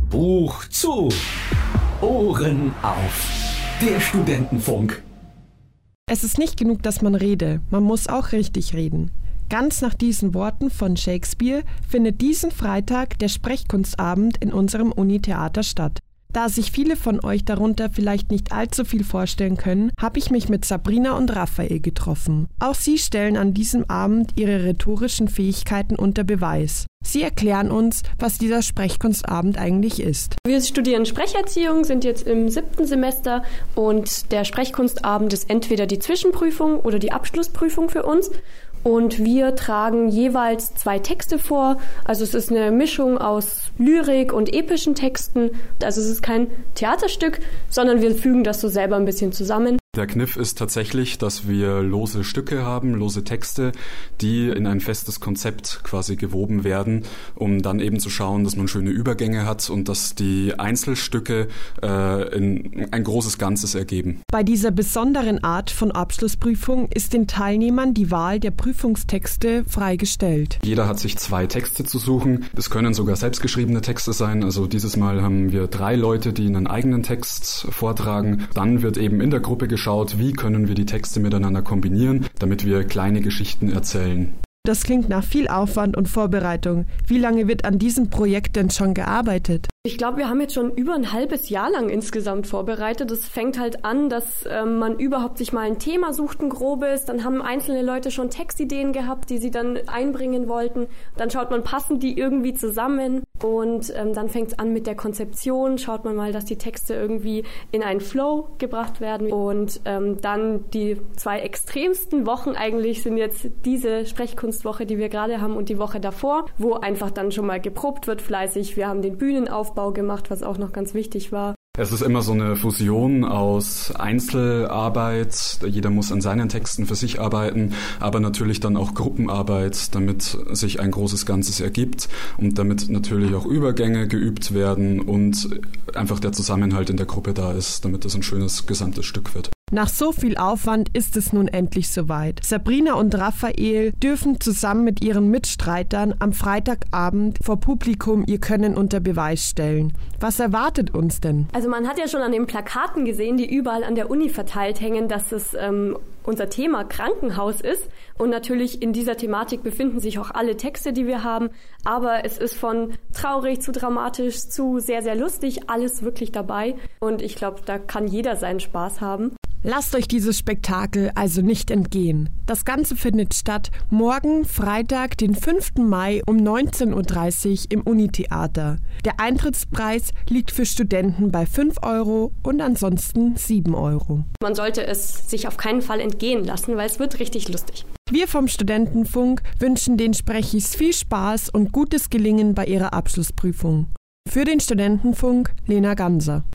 Buch zu, Ohren auf, der Studentenfunk. Es ist nicht genug, dass man rede, man muss auch richtig reden. Ganz nach diesen Worten von Shakespeare findet diesen Freitag der Sprechkunstabend in unserem Uni-Theater statt. Da sich viele von euch darunter vielleicht nicht allzu viel vorstellen können, habe ich mich mit Sabrina und Raphael getroffen. Auch sie stellen an diesem Abend ihre rhetorischen Fähigkeiten unter Beweis. Sie erklären uns, was dieser Sprechkunstabend eigentlich ist. Wir studieren Sprecherziehung, sind jetzt im 7. Semester und der Sprechkunstabend ist entweder die Zwischenprüfung oder die Abschlussprüfung für uns. Und wir tragen jeweils 2 Texte vor. Also es ist eine Mischung aus Lyrik und epischen Texten. Also es ist kein Theaterstück, sondern wir fügen das so selber ein bisschen zusammen. Der Kniff ist tatsächlich, dass wir lose Stücke haben, lose Texte, die in ein festes Konzept quasi gewoben werden, um dann eben zu schauen, dass man schöne Übergänge hat und dass die Einzelstücke in ein großes Ganzes ergeben. Bei dieser besonderen Art von Abschlussprüfung ist den Teilnehmern die Wahl der Prüfungstexte freigestellt. Jeder hat sich 2 Texte zu suchen. Es können sogar selbstgeschriebene Texte sein. Also dieses Mal haben wir 3 Leute, die einen eigenen Text vortragen. Dann wird eben in der Gruppe geschaut, wie können wir die Texte miteinander kombinieren, damit wir kleine Geschichten erzählen. Das klingt nach viel Aufwand und Vorbereitung. Wie lange wird an diesem Projekt denn schon gearbeitet? Ich glaube, wir haben jetzt schon über ein halbes Jahr lang insgesamt vorbereitet. Es fängt halt an, dass man überhaupt sich mal ein Thema sucht, ein grobes. Dann haben einzelne Leute schon Textideen gehabt, die sie dann einbringen wollten. Dann schaut man, passen die irgendwie zusammen? Und dann fängt es an mit der Konzeption. Schaut man mal, dass die Texte irgendwie in einen Flow gebracht werden. Und dann die 2 extremsten Wochen eigentlich sind jetzt diese Sprechkunstwoche, die wir gerade haben, und die Woche davor, wo einfach dann schon mal geprobt wird fleißig. Wir haben den Bühnenaufbau gemacht, was auch noch ganz wichtig war. Es ist immer so eine Fusion aus Einzelarbeit, jeder muss an seinen Texten für sich arbeiten, aber natürlich dann auch Gruppenarbeit, damit sich ein großes Ganzes ergibt und damit natürlich auch Übergänge geübt werden und einfach der Zusammenhalt in der Gruppe da ist, damit es ein schönes gesamtes Stück wird. Nach so viel Aufwand ist es nun endlich soweit. Sabrina und Raphael dürfen zusammen mit ihren Mitstreitern am Freitagabend vor Publikum ihr Können unter Beweis stellen. Was erwartet uns denn? Also man hat ja schon an den Plakaten gesehen, die überall an der Uni verteilt hängen, dass es unser Thema Krankenhaus ist. Und natürlich in dieser Thematik befinden sich auch alle Texte, die wir haben. Aber es ist von traurig zu dramatisch zu sehr, sehr lustig, alles wirklich dabei. Und ich glaube, da kann jeder seinen Spaß haben. Lasst euch dieses Spektakel also nicht entgehen. Das Ganze findet statt morgen, Freitag, den 5. Mai um 19.30 Uhr im Uni-Theater. Der Eintrittspreis liegt für Studenten bei 5 € und ansonsten 7 €. Man sollte es sich auf keinen Fall entgehen lassen, weil es wird richtig lustig. Wir vom Studentenfunk wünschen den Sprechis viel Spaß und gutes Gelingen bei ihrer Abschlussprüfung. Für den Studentenfunk, Lena Ganser.